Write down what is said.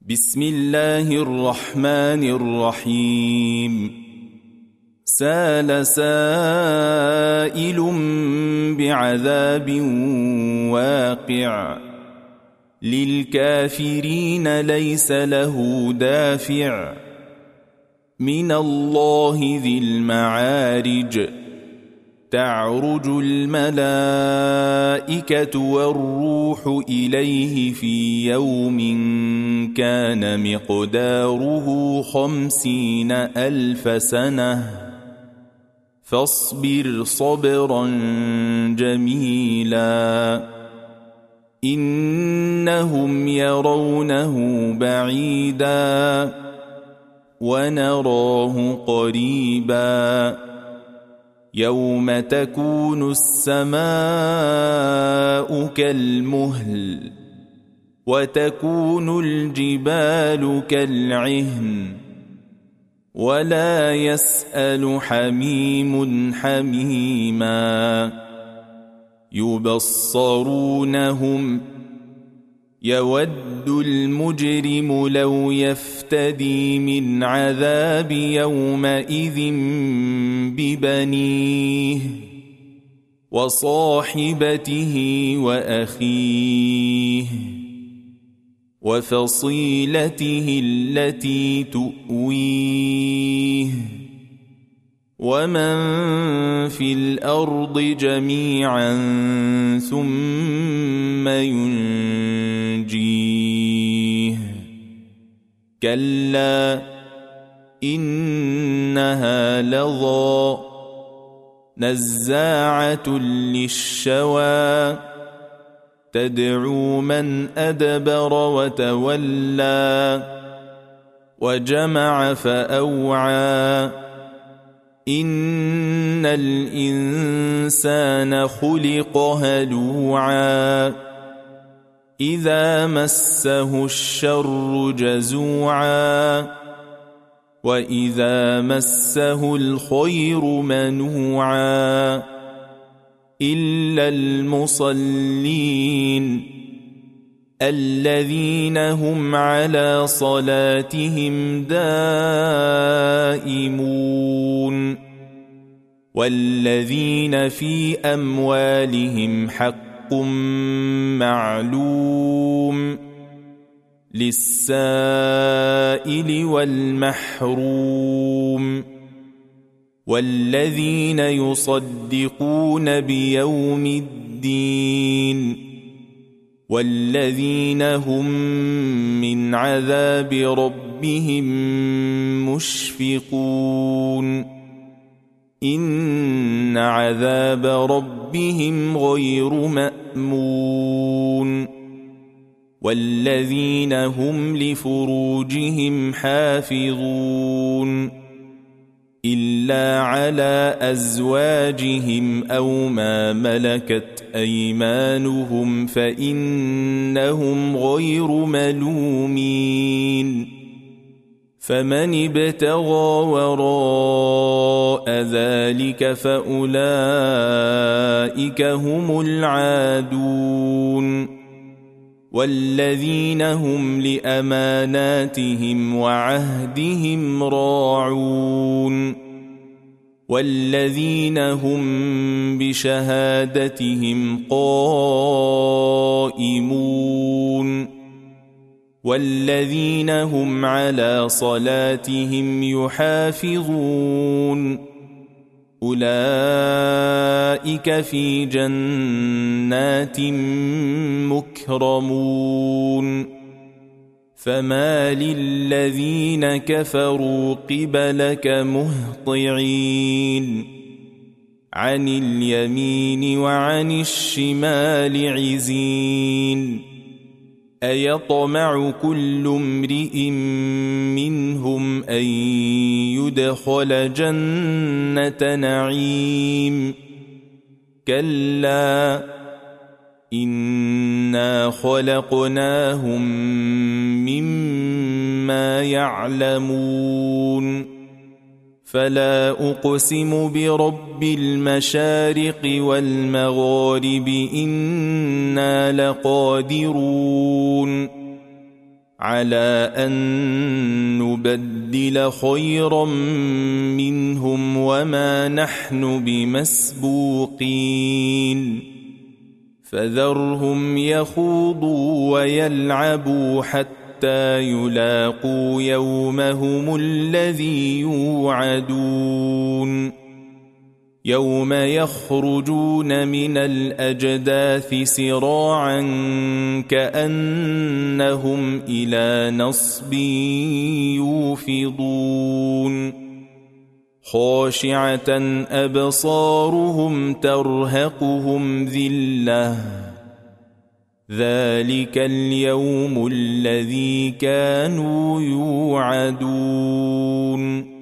بسم الله الرحمن الرحيم سال سائل بعذاب واقع للكافرين ليس له دافع من الله ذي المعارج تعرج الملائكة والروح إليه في يوم كان مقداره 50,000 سنة فاصبر صبرا جميلا إنهم يرونه بعيدا ونراه قريبا يوم تكون السماء كالمهل وتكون الجبال كالعهن ولا يسأل حميم حميما يبصرونهم يود المجرم لو يفتدي من عذاب يومئذ ببنيه وصاحبته وأخيه وفصيلته التي تؤويه ومن في الأرض جميعا ثم ينجيه كلا إنها لظى نزاعة للشوى تدعو من أدبر وتولى وجمع فأوعى إن الإنسان خلق هلوعا إذا مسه الشر جزوعا وإذا مسه الخير منوعا إلا المصلين الذين هم على صلاتهم دائمون والذين في أموالهم حق معلوم للسائل والمحروم والذين يصدقون بيوم الدين والذين هم من عذاب ربهم مشفقون إن عذاب ربهم غير مأمون والذين هم لفروجهم حافظون إلا على أزواجهم أو ما ملكت أيمانهم فإنهم غير ملومين فمن ابتغى وراء ذلك فأولئك هم العادون والذين هم لأماناتهم وعهدهم راعون والذين هم بشهادتهم قائمون والذين هم على صلاتهم يحافظون أولئك في جنات مكرمون فما للذين كفروا قبلك مهطعين عن اليمين وعن الشمال عزين أيطمع كل امرئ منهم أن يدخل جنة نعيم كلا إنا خلقناهم مما يعلمون فلا أقسم برب المشارق والمغارب إنا لقادرون على أن نبدل خيرا منهم وما نحن بمسبوقين فذرهم يخوضوا ويلعبوا حتى يلاقوا يومهم الذي يوعدون يوم يخرجون من الأجداث سراعا كأنهم إلى نصب يوفضون خاشعة أبصارهم ترهقهم ذلة ذلك اليوم الذي كانوا يوعدون